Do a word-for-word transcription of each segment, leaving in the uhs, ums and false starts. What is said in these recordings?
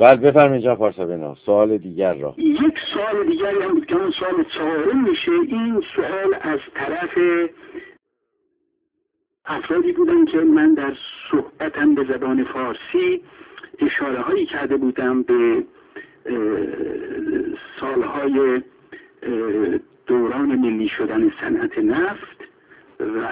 بله بفرمایید جناب پارسابنا. سوال دیگر را. یک سوال دیگری هم بود که اون سوال چهارم میشه. این سوال از طرف افرادی بودن که من در صحبتم به زبان فارسی اشاره هایی کرده بودم به سالهای دوران ملی شدن صنعت نفت و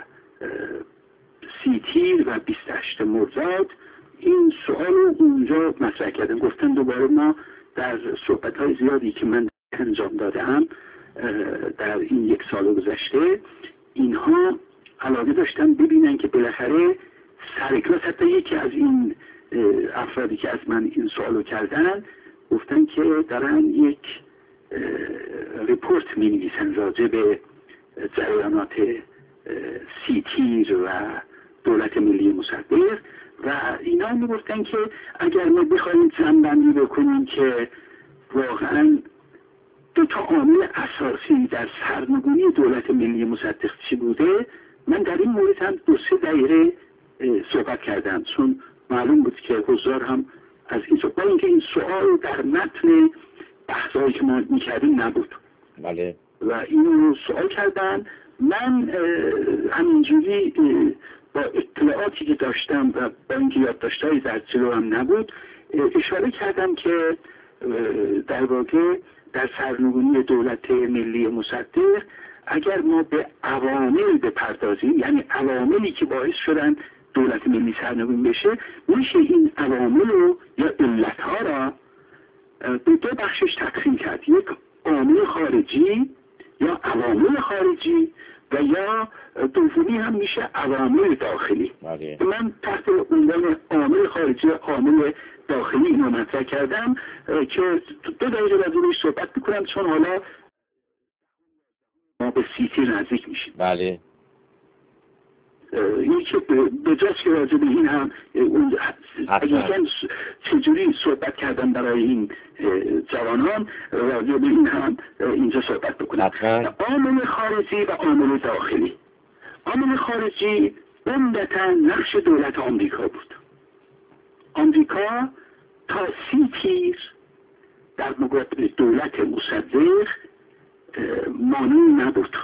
سی تیر و بیست و هشتم مرداد. این سوال رو اونجا مطرح کردم، گفتن دوباره ما در صحبت های زیادی که من انجام دادم در این یک سال گذشته، اینها علاقه داشتن ببینن که بالاخره سرکلاس، حتی یکی از این افرادی که از من این سوالو کردن گفتن که دارن یک ریپورت می نویسن راجع به جریانات سی تیر و دولت ملی مصدق و اینا می گفتن که اگر ما بخوایم جمع‌بندی بکنیم که واقعا دو تا عامل اساسی در سرنگونی دولت ملی مصدق چی بوده، من در این مورد هم دو سه دقیقه صحبت کردم، چون معلوم بود که حضار هم از این صحبت، با اینکه این سوال در متن بحثایی که ما میکردیم نبود. بله. و این سوال کردن، من همینجوری با اطلاعاتی که داشتم و با اینکه یادداشت‌هایی در جلو هم نبود اشاره کردم که در واقع در سرنگونی دولت ملی مصدق اگر ما به عوامل بپردازیم، یعنی عواملی که باعث شدن دولت ملی سرنگون بشه، میشه این عوامل رو یا علتها را به دو بخشش تقسیم کرد. یک عامل خارجی یا عوامل خارجی و یا دومی هم میشه عوامل داخلی. بله. من تحت عنوان عامل خارجی و عامل داخلی اینو مطرح کردم که دو دقیقه راجعش صحبت میکنم، چون حالا ما به سی تیر نزدیک میشیم. بله. یکی به جاست که راجع به این هم اگر چجوری صحبت کردم برای این جوانان، راجع به این هم اینجا صحبت بکنم. عامل خارجی و عامل داخلی. عامل خارجی عمدتاً نقش دولت آمریکا بود. آمریکا تا سی تیر در مقابل دولت مصدق مانع نبود.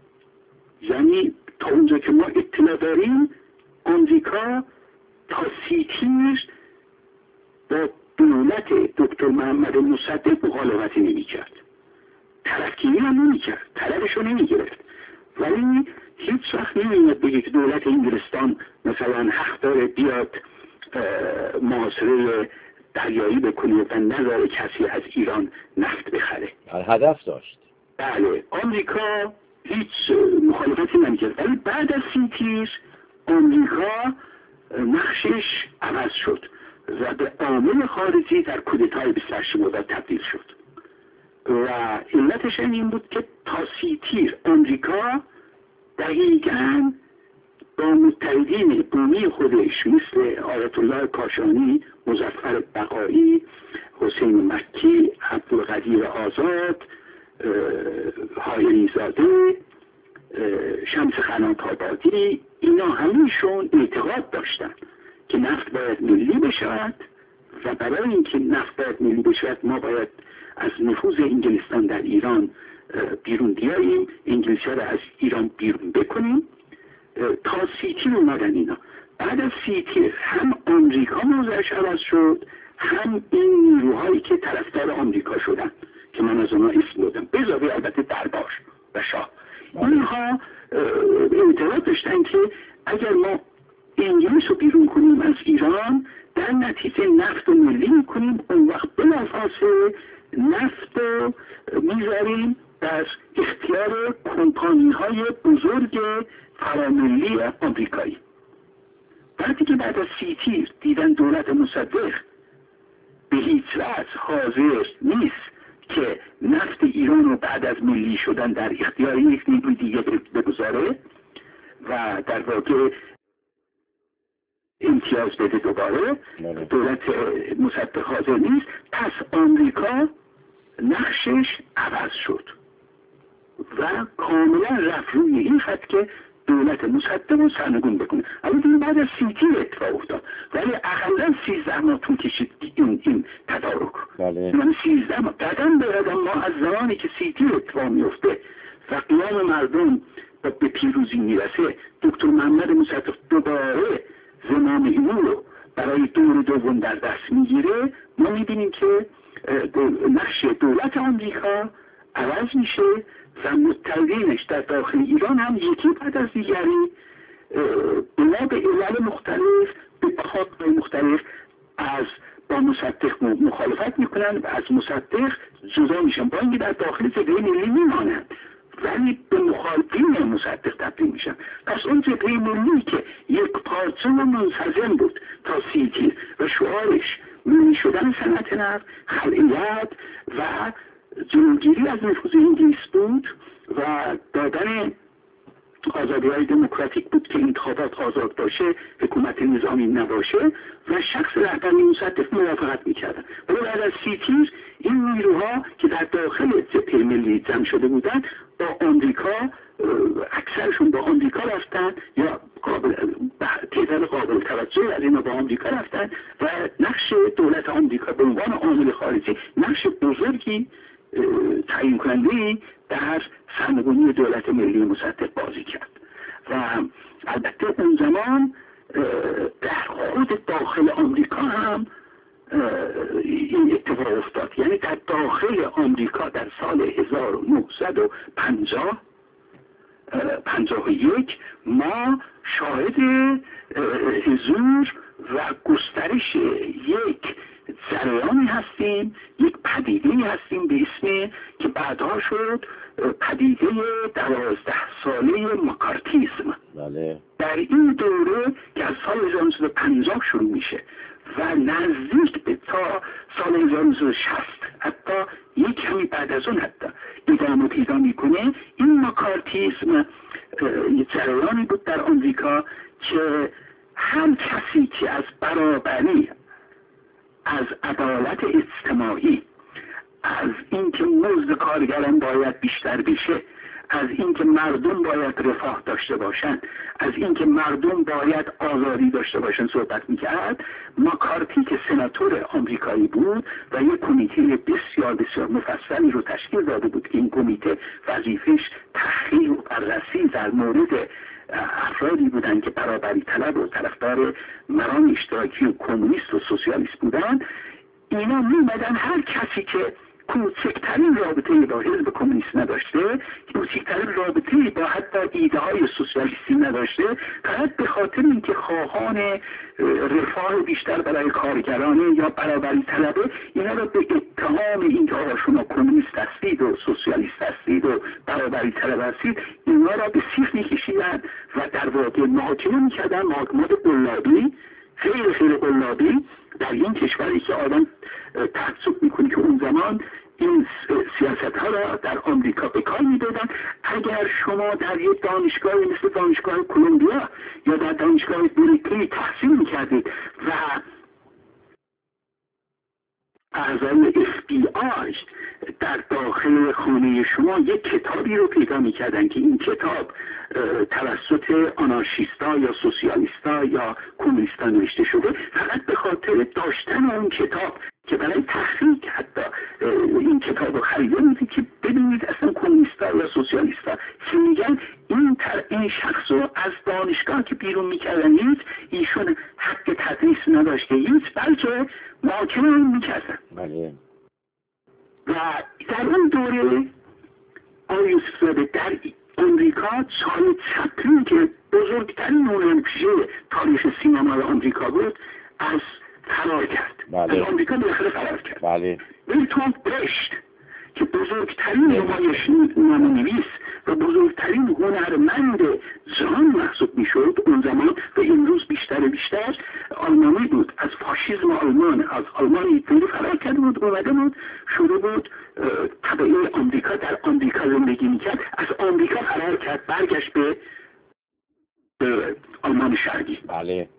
یعنی تا اونجا که ما اطلاع داریم آمریکا تا سی تیر با دولت دکتر محمد مصدق مخالفتی نمی کرد، طرفگیری هم نمی کرد، طرفش رو نمی گرفت، ولی هیچ وقت نمیاد بگه که دولت انگلستان مثلا حق داره بیاد محاصره دریایی بکنه و نذاره کسی از ایران نفت بخره. هدف داشت. بله. آمریکا هیچ مخالفتی نمیکرد، ولی بعد از سی تیر آمریکا نقشش عوض شد و به عامل خارجی در کودتای بیست و هشتم مرداد تبدیل شد و علتش این بود که تا سی تیر آمریکا دقیقاً با متحدین بومی خودش مثل آیت الله کاشانی، مظفر بقایی، حسین مکی، عبدالقدیر آزاد، هایری زاده، شمس خنات آبادی، اینا همیشون اعتقاد داشتن که نفت باید ملی بشود و برای اینکه نفت باید ملی بشود ما باید از نفوذ انگلستان در ایران بیرون بیاییم، انگلیس‌ها را از ایران بیرون بکنیم. تا سی تیر اومدن اینا. بعد از سی تیر هم آمریکا موضعش عوض شد، هم این نیروهایی که طرفدار آمریکا شدن که من از اونها اسم بودم، به اضافه البته دربار و شاه، اینها اعتقاد داشتن که اگر ما انگلیس رو بیرون کنیم از ایران در نتیجه نفت رو ملی میکنیم، اون وقت بلافاصله نفت رو میذاریم در اختیار کمپانی های بزرگ فراملی آمریکایی. وقتی که بعد از سی تیر دیدن دولت مصدق به هیچ وجه حاضر نیست که نفت ایران رو بعد از ملی شدن در اختیار یک نیروی دیگه بگذاره و در واقع امتیاز بده دوباره، دولت مصدق حاضر نیست، پس آمریکا نقشش عوض شد و کاملا رفت روی این خط که دولت مصدق رو سرنگون بکنه. اما دیگه بعد از سی تیر اتفاق افتاد. ولی اقلا سیزده ماه طول کشید این, این تدارک. بله. من سیزده ماه قدم به قدم ما از زمانی که سیتی اتفاق میفته و قیام مردم به پیروزی میرسه، دکتر محمد مصدق دوباره زمام اینو رو برای دور دوم در دست میگیره، ما میبینیم که نقش دولت آمریکا عوض میشه و متحدینش در داخل ایران هم یکی بعد از دیگری بنا به علل مختلف به بخاطر مختلف از با مصدق مخالفت میکنن و از مصدق جدا میشن، با اینکه در داخل جبهه ملی میمانند ولی به مخالفین مصدق تبدیل میشن. پس اون جبهه ملی که یک پارچه و منسجم بود تا سی تیر و شعارش ملی شدن صنعت نفت، خلعیت و جلوگیری از نفوذ انگلیس بود و دادن آزادی های دموکراتیک بود که انتخابات آزاد باشه، حکومت نظامی نباشه و شخص رهبری مصدق موافقت میکردن. ولی بعد از سی تیر این نیروها که در داخل جبهه ملی جمع شده بودن با آمریکا، اکثرشون با آمریکا رفتن یا قابل تعداد قابل توجه از اینا با آمریکا رفتن و نقش دولت آمریکا به عنوان عامل خارجی نقش بزرگی تعیین کننده در سرنگونی دولت ملی مصدق بازی کرد. و البته اون زمان در خود داخل آمریکا هم این اتفاق افتاد، یعنی در داخل آمریکا در سال هزار و نهصد و پنجاه پنجاه و یک ما شاهد حضور و گسترش یک جریانی هستیم، یک پدیده‌ای هستیم به اسم که بعدها شد پدیده دوازده ساله مکارتیسم. بله. در این دوره که از سال هزار و نهصد و پنجاه شروع میشه و نزدیک به تا سال هزار و نهصد و شصت حتی یک کمی بعد از اون حتی ادامه پیدا میکنه، این مکارتیسم یک جریانی بود در آمریکا که هر کسی که از برابری، از عدالت اجتماعی، از اینکه مزد کارگران باید بیشتر بشه، از اینکه مردم باید رفاه داشته باشند، از اینکه مردم باید آزادی داشته باشند صحبت میکرد. مکارتی که سناتور آمریکایی بود و یک کمیته بسیار بسیار مفصلی رو تشکیل داده بود که این کمیته وظیفش تحقیق و بررسی در مورد افرادی بودند که برابری طلب و طرفدار مرام اشتراکی و کمونیست و سوسیالیست بودند. اینا میمدن هر کسی که کوچکترین رابطه با حزب کمونیست نداشته، کوچکترین رابطه با حتی ایده های سوسیالیستی نداشته، فقط به خاطر اینکه خواهان رفاه بیشتر برای کارگرانه یا برابری طلبه، اینا رو به اتهام اینکه آقا شما کمونیست هستید و سوسیالیست هستید و برابری طلب هستید، اینا را به سیخ میکشیدن و در واقع محاکمه میکردن، محاکمات قلابی، خیلی خیلی قلابی در این کشوری که آدم تعجب میکنه که اون زمان این سیاست ها را در آمریکا به کار می‌بردند. اگر شما در یک دانشگاه مثل دانشگاه کلمبیا یا در دانشگاه بریکلی تحصیل می‌کردید و اعضای اف بی آی در داخل خانه شما یک کتابی رو پیدا می‌کردن که این کتاب توسط آنارشیستا یا سوسیالیستا یا کمونیستا نوشته شده، فقط به خاطر داشتن اون کتاب که برای تحقیق حتی این کتاب رو خریده میدید که ببینید اصلا کمونیستا یا سوسیالیستا که میگن این, تر این شخص رو از دانشگاه که بیرون میکردن هیچ ایشون حق تدریس نداشته هیچ، بلکه محاکمه اون میکردن. بله. و در اون دوره آقای یوسف زاده در امریکا چارلی چپلین که بزرگترین هنرپیشه تاریخ سینمای آمریکا بود از فرار کرد. بله. از آمریکا بالاخره فرار کرد. بله. برتولد برشت که بزرگترین نمایشنویس و بزرگترین هنرمند جهان محسوب میشد اون زمان و امروز بیشتر بیشتر آلمانی بود، از فاشیسم آلمان، از آلمان هیتلری فرار کرده بود، اومده بود شروع بود طبعه آمریکا در آمریکا زندگی میکرد، از آمریکا فرار کرد، برگشت به, به آلمان شرقی. بله.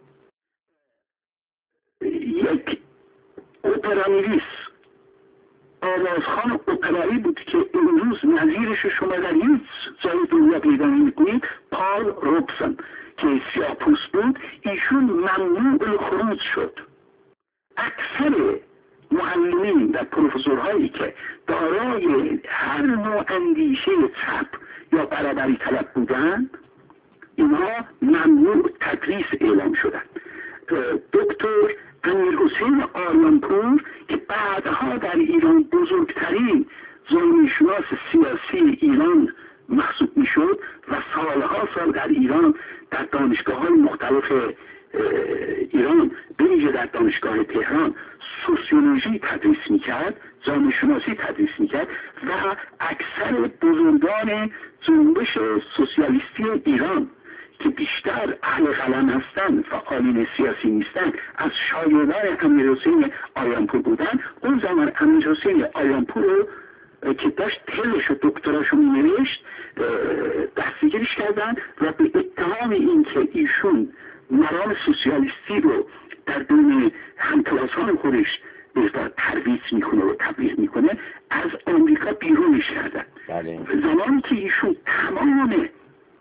یک اپرانویس، آوازخوان اپرایی بود که امروز نظیرش شما در هیچ جای دنیا پیدا نمی‌کنید، پال روبسون که سیاه‌پوست بود ایشون ممنوع الخروج شد. اکثر معلمین و پروفسورهایی که دارای هر نوع اندیشه چپ یا برابری طلب بودند اینها ممنوع تدریس اعلام شدند. دکتر امیرحسین آریانپور که بعدها در ایران بزرگترین زمینشناس سیاسی ایران محسوب میشد و سالها سال در ایران در دانشگاه های مختلف ایران به ویژه در دانشگاه تهران سوسیولوژی تدریس میکرد، جامعه شناسی تدریس میکرد و اکثر بزرگان جنبش سوسیالیستی ایران که بیشتر اهل قلم هستند، فعالین سیاسی نیستند، از شاگردان امیرحسین آریانپور بودند. اون زمان امیرحسین آریانپور رو که داشت تلش و دکتراشو مینوشت دستگیرش کردن و به اتهام این که ایشون مرام سوسیالیستی رو در بین همکلاسان خودش بهتر ترویج میکنه و تبلیغ میکنه از آمریکا بیرونش کردن. بله. زمانی که ایشون تمام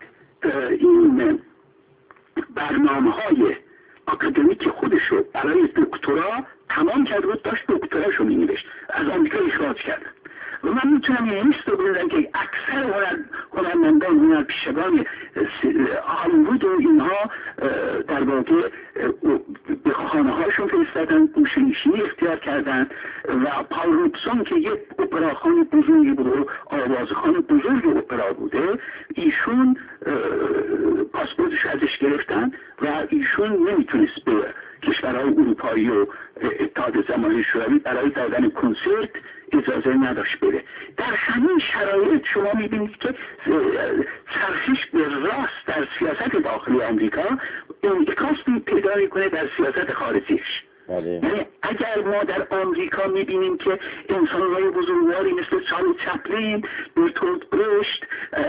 این برنامه های اکادمیک خودشو برای دکترا تمام کرد و داشت دکتراشو مینوشت، از آمریکا اخراج کردن. و من میتونم این لیست رو بزنم که اکثر هنرمندان هنرپیشگان هالیوود و اینها در واقع به خانه هاشون فرستادن، گوشه‌نشینی اختیار کردن و پال روبسون که یک اپراخوان بزرگی بود و آوازخوان بزرگ اپرا بوده، ایشون پاسپورتش ازش گرفتن و ایشون نمیتونست به کشورهای اروپایی و اتحاد زمانی شوروی برای دادن کنسرت اجازه نداشت بره. در همین شرایط شما میبینید که چرخش به راست در سیاست داخلی آمریکا انعکاس پیدا میکنه در سیاست خارجیش. بله. یعنی اگر ما در آمریکا میبینیم که انسان‌های بزرگواری مثل چارلی چپلین، برتولد برشت،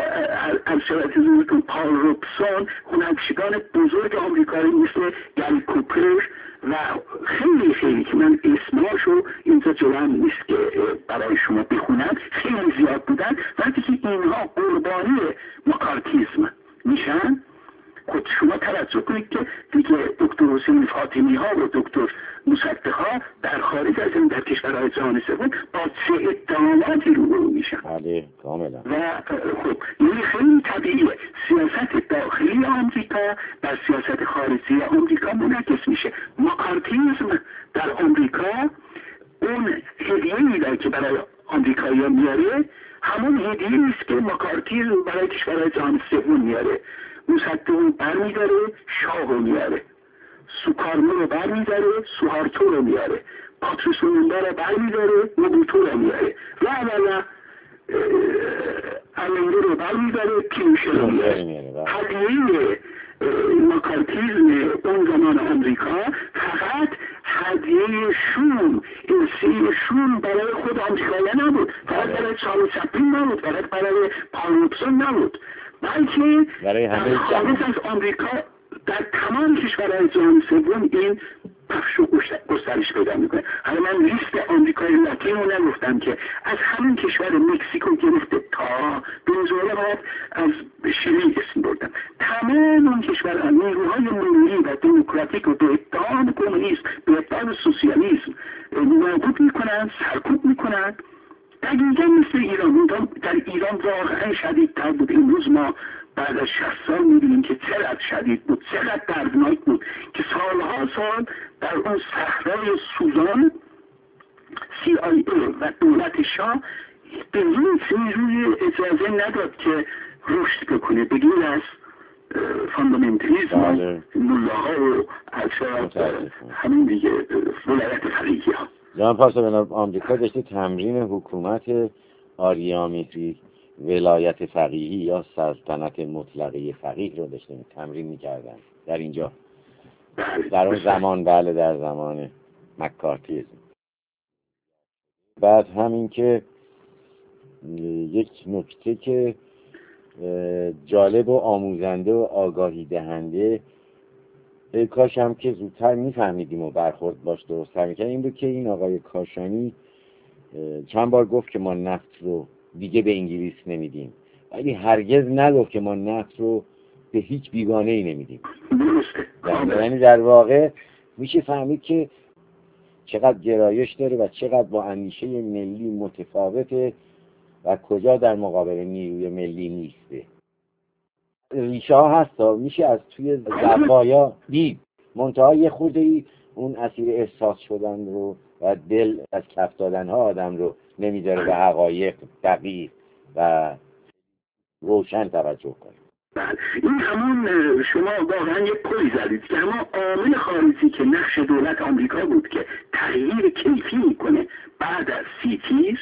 الشبت پال روبسون، هنرپیشگان بزرگ آمریکایی مثل گری کوپر و خیلی خیلی که من اسماشو اینجا جلوم نیست که برای شما بخونم، خیلی زیاد بودن. وقتی که اینها قربانی مکارتیزم میشن، خود شما توجه کنید که دیگه دکتر حسین فاطمی ها و دکتر مصدق ها در خارج از این در کشورهای جهان سوم با چه اتهاماتی روبرو میشن. بله کاملا. و خب یعنی خیلی طبیعیه سیاست داخلی آمریکا در سیاست خارجی آمریکا منعکس میشه. مکارتیزم در آمریکا اون هدیه‌ای داره که برای آمریکایی ها میاره، همون هدیه نیست که مکارتیزم برای کشورهای جهان سوم میاره. مصدق رو بر میداره، شاه رو میاره، سوکارنو رو بر میداره، سوهارتو رو میاره، پاتریس لوموندا رو بر میداره، موبوتو رو میاره و اولا علنده رو بر میداره، پینوشه رو میاره. هدیه مکارتیزم اون زمان آمریکا فقط هدیه شوم انسی شوم برای خود آمریکایی نبود، فقط برای چارلی چپلین نبود، فقط برای پال روبسون نبود، بلکه در خارج از آمریکا در تمام کشورهای جهان سوم این پخش و گسترش پیدا میکنه. حالا من لیست آمریکای لاتین رو نگفتم که از همین کشور مکزیکو گرفته تا ونزوئلا باید از شیلی اسم بردم. تمام اون کشورها نیروهای ملی و دموکراتیک رو به اتهام کمونیسم، به اتهام سوسیالیسم نابود میکنن، سرکوب میکنن. دقیقا مثل ایران. در ایران واقعا شدیدتر بود. امروز ما بعد از شصت سال می‌بینیم که چقدر شدید بود، چقدر دردناک بود که سالها سال در اون صحرای سوزان سی آی ای و دولت شاه به هیچ نیروی اجازه نداد که رشد بکنه، بگیر از فاندامنتالیسم ملاها و همین دیگه ولایت فقیهی ها. جان پاسبان، آمریکا داشته تمرین حکومت آریامهری ولایت فقیهی یا سلطنت مطلقه فقیه رو داشته تمرین می‌کردن در اینجا در اون زمان. بله در زمان مکارتیزم. بعد همین که یک نکته که جالب و آموزنده و آگاهی دهنده، ای کاش هم که زودتر میفهمیدیم و برخورد باش درست‌تر می‌کردیم، این بود که این آقای کاشانی چند بار گفت که ما نفت رو دیگه به انگلیس نمیدیم، ولی هرگز نگفت که ما نفت رو به هیچ بیگانه ای نمیدیم. درسته. یعنی در واقع میشه فهمید که چقدر گرایش داره و چقدر با اندیشه ملی متفاوته و کجا در مقابل نیروی ملی نیسته. ریشه ها هستا میشه از توی زوایا دید، منتها یه خودی اون اسیر احساس شدن رو و دل از کف دادن ها آدم رو نمیذاره به حقایق دقیق و روشن توجه کنه. بله، این همون شما واقعا یک پلی زدید که اما عامل خارجی که نقش دولت آمریکا بود که تغییر کیفی میکنه بعد از سی تیر،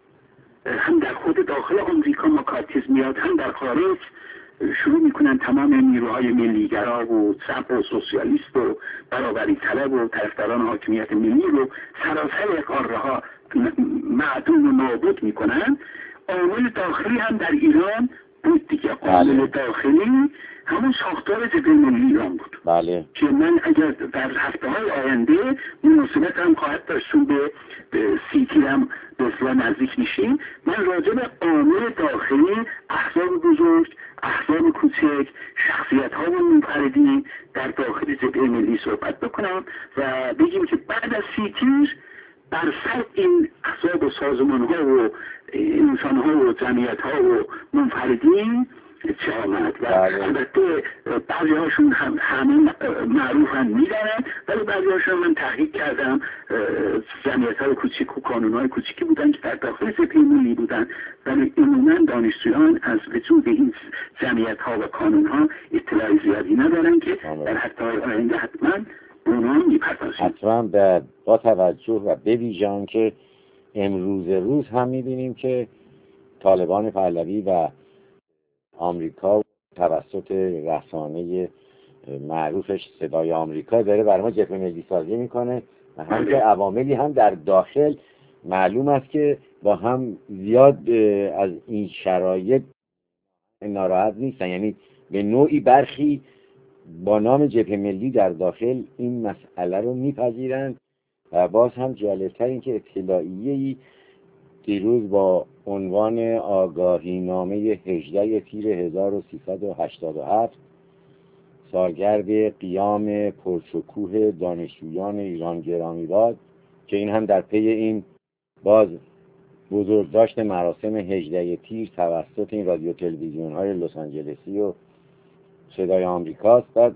هم در خود داخل آمریکا مکارتیسم میاد، هم در خارج شروع میکنن تمام نیروهای ملیگرا و چپ و سوسیالیست و برابری طلب و طرفداران حاکمیت ملی رو سراسر قاره ها معدوم و نابود میکنن. عامل داخلی هم در ایران بود دیگه. عامل داخلی همون ساختار جبهه ملی ایران بود. بله. که من اگر در هفته های آینده مناسبت هم خواهد داشتون به سی تیر هم به اصلا نزدیک میشیم، من راجع به عامل داخلی، احزاب بزرگ، احزاب کوچک، شخصیت ها و منفردی در داخل جبهه ملی صحبت بکنم و بگیم که بعد از سی تیر بر سر این احزاب و سازمان ها و انسان ها و جمعیت ها و منفردین چه آمد و البته بعضی هاشون هم همه معروف هم میدارن، ولی بعضی هاشون من تحقیق کردم جمعیت های کوچیک و کانون های کوچیکی بودن که در داخل جبهه ملی بودن، ولی عموما دانشجویان از وجود این جمعیت ها و کانون ها اطلاع زیادی ندارن که در هفته های آینده حتما اونها میپردازیم. حتما با توجه و بویژه که امروز روز هم میبینیم که طالبان پهلوی و آمریکا توسط رسانه معروفش صدای آمریکا داره برای ما جبهه ملی سازی میکنه و هم که عواملی هم در داخل معلوم است که با هم زیاد از این شرایط ناراحت نیستن، یعنی به نوعی برخی با نام جبهه ملی در داخل این مسئله رو میپذیرند و باز هم جالبتر این که اطلاعیه‌ای دیروز با عنوان آگاهی نامه هجده تیر هزار و سیصد و هشتاد و هفت سالگرد قیام پرشکوه دانشجویان ایران گرامی باد که این هم در پی این باز بزرگداشت مراسم هجده تیر توسط این رادیو تلویزیون های لس آنجلسی و صدای آمریکاست. و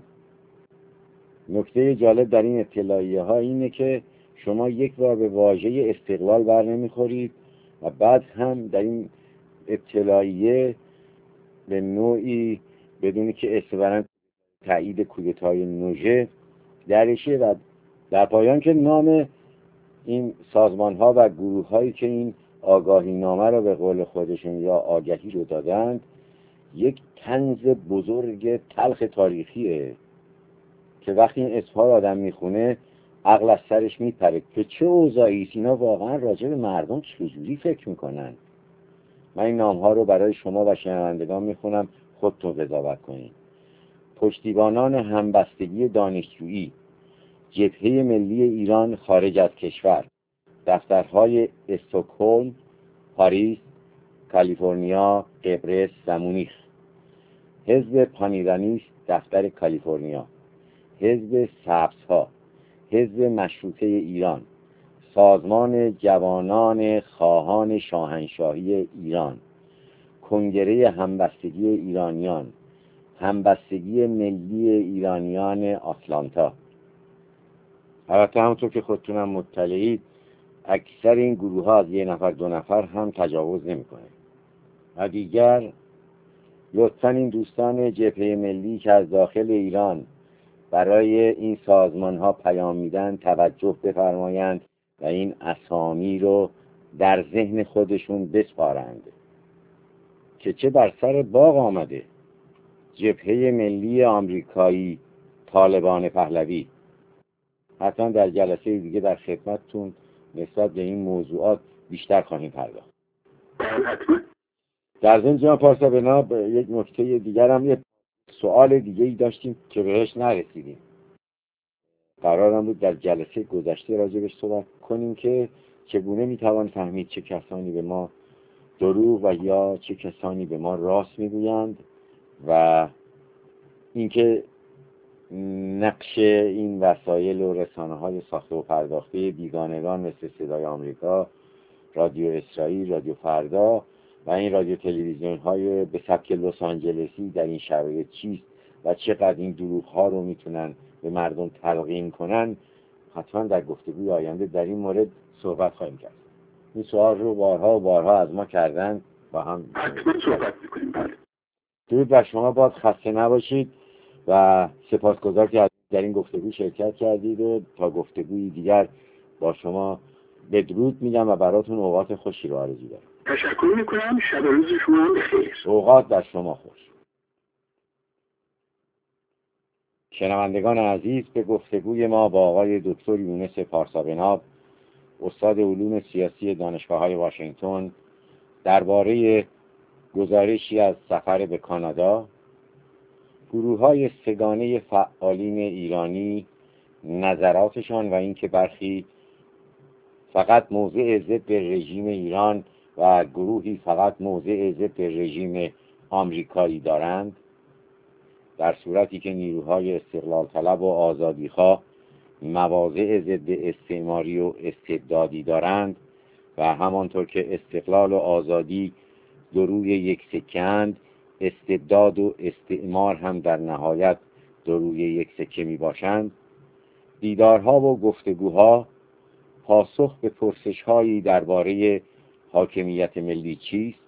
نکته جالب در این اطلاعیه ها اینه که شما یک بار به واژه استقلال بر نمیخورید و بعد هم در این اطلاعیه به نوعی بدونی که استبرن تایید کودتای نوژه درشه و در پایان که نام این سازمان ها و گروه هایی که این آگاهی نامه رو به قول خودشون یا آگهی رو دادند یک طنز بزرگ تلخ تاریخیه که وقتی این اسمها رو آدم میخونه عقل از سرش میپره که چه اوضاعی است، اینا واقعا راجع به مردم چجوری فکر میکنن. من این نام ها رو برای شما و شنوندگان میخونم، خودتون قضاوت کنید. پشتیبانان همبستگی دانشجویی، جبهه ملی ایران خارج از کشور، دفترهای استکهلم، پاریس، کالیفرنیا، قبرس و مونیخ، حزب پانیرانیست دفتر کالیفرنیا، حزب سبزها، حزب مشروطه ایران، سازمان جوانان خواهان شاهنشاهی ایران، کنگره همبستگی ایرانیان، همبستگی ملی ایرانیان آتلانتا. البته همونطور که خودتونم مطلعید اکثر این گروه ها از یه نفر دو نفر هم تجاوز نمی کنه. و دیگر لطفاً این دوستان جبهه ملی که از داخل ایران برای این سازمان ها پیام میدن توجه بفرمایند و این اسامی رو در ذهن خودشون بسپارند که چه بر سر باغ آمده. جبهه ملی آمریکایی، طالبان پهلوی. حتما در جلسه دیگه در خدمتتون نسبت به این موضوعات بیشتر خواهیم پرداخت. در ضمن جناب پارسا بنا یک نکته دیگر هم یه سوال دیگه ای داشتیم که بهش نرسیدیم. قرارم بود در جلسه گذشته راجبش صحبت کنیم که چگونه میتوان فهمید چه کسانی به ما دروغ و یا چه کسانی به ما راست میگویند و اینکه نقش این وسایل و رسانه های ساخته و پرداخته بیگانگان مثل صدای آمریکا، رادیو اسرائیل، رادیو فردا و این رادیو تلویزیون های به سبک لس آنجلسی در این شرایط چیست و چقدر این دروغ ها رو میتونن به مردم تلقین کنن، حتما در گفتگوی آینده در این مورد صحبت خواهیم کرد. این سوال رو بارها و بارها از ما کردن، با هم حتما صحبت میکنیم. بله. درود بر شما باد، خسته نباشید و سپاسگزار که در این گفتگو شرکت کردید و تا گفتگوی دیگر با شما بدرود میگم و براتون اوقات خوشی رو آرزو دارم. تشکر میکنم. شب روز شما هم بخیر. اوقات در شما خوش. شنوندگان عزیز، به گفتگوی ما با آقای دکتر یونس پارسابناب، استاد علوم سیاسی دانشگاه‌های واشنگتن، درباره گزارشی از سفر به کانادا، گروه‌های سگانه فعالین ایرانی، نظراتشان و اینکه برخی فقط موضع ضد رژیم ایران و گروهی فقط موضع ضد رژیم آمریکایی دارند، در صورتی که نیروهای استقلال طلب و آزادیخواه مواضع ضد استعماری و استبدادی دارند و همانطور که استقلال و آزادی دو روی یک سکه‌اند، استبداد و استعمار هم در نهایت دو روی یک سکه می باشند. دیدارها و گفتگوها پاسخ به پرسش‌هایی درباره حاکمیت ملی چیست،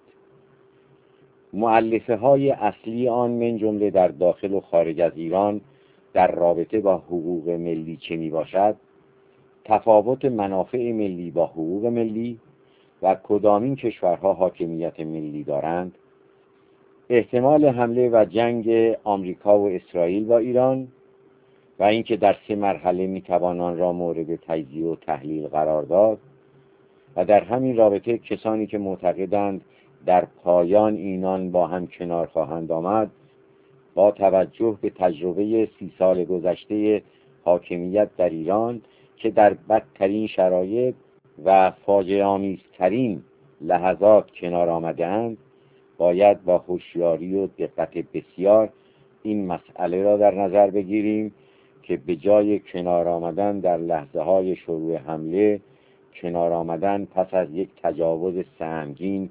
مؤلفه های اصلی آن من جمله در داخل و خارج از ایران در رابطه با حقوق ملی چه می باشد، تفاوت منافع ملی با حقوق ملی و کدامین کشورها حاکمیت ملی دارند، احتمال حمله و جنگ آمریکا و اسرائیل با ایران و اینکه در سه مرحله می توان آن را مورد تجزیه و تحلیل قرار داد و در همین رابطه کسانی که معتقدند در پایان اینان با هم کنار خواهند آمد، با توجه به تجربه سی سال گذشته حاکمیت در ایران که در بدترین شرایط و فاجعه آمیزترین لحظات کنار آمده‌اند، باید با هوشیاری و دقت بسیار این مسئله را در نظر بگیریم که به جای کنار آمدن در لحظه های شروع حمله، کنار آمدن پس از یک تجاوز سنگین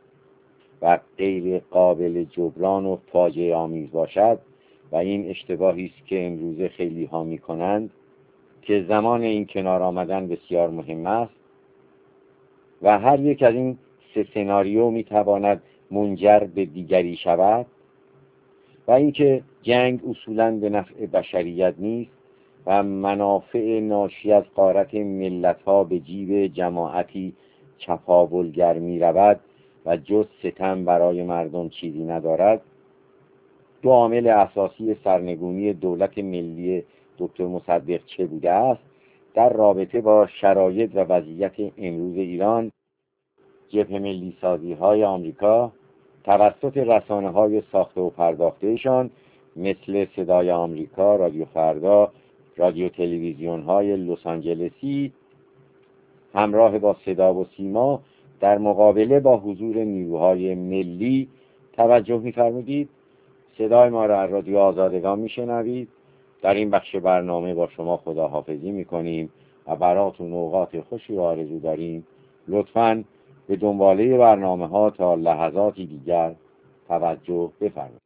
و غیر قابل جبران و فاجعه آمیز باشد و این اشتباهی است که امروزه خیلی ها می کنند که زمان این کنار آمدن بسیار مهم است و هر یک از این سه سناریو می تواند منجر به دیگری شود و اینکه جنگ اصولاً به نفع بشریت نیست و منافع ناشی از غارت ملت‌ها به جیب جماعتی چپاولگر می رود و جز ستم برای مردم چیزی ندارد. دو عامل اساسی سرنگونی دولت ملی دکتر مصدق چه بوده است؟ در رابطه با شرایط و وضعیت امروز ایران، جبهه ملی سازی های آمریکا توسط رسانه های ساخته و پرداختهشان مثل صدای آمریکا، رادیو فردا، رادیو تلویزیون های لس آنجلسی همراه با صدا و سیما در مقابله با حضور نیروهای ملی توجه می‌فرمودید. صدای ما را از رادیو آزادگان میشنوید. در این بخش برنامه با شما خداحافظی میکنیم و براتون اوقات خوشی رو آرزو داریم. لطفاً به دنباله برنامه ها تا لحظاتی دیگر توجه بفرمایید.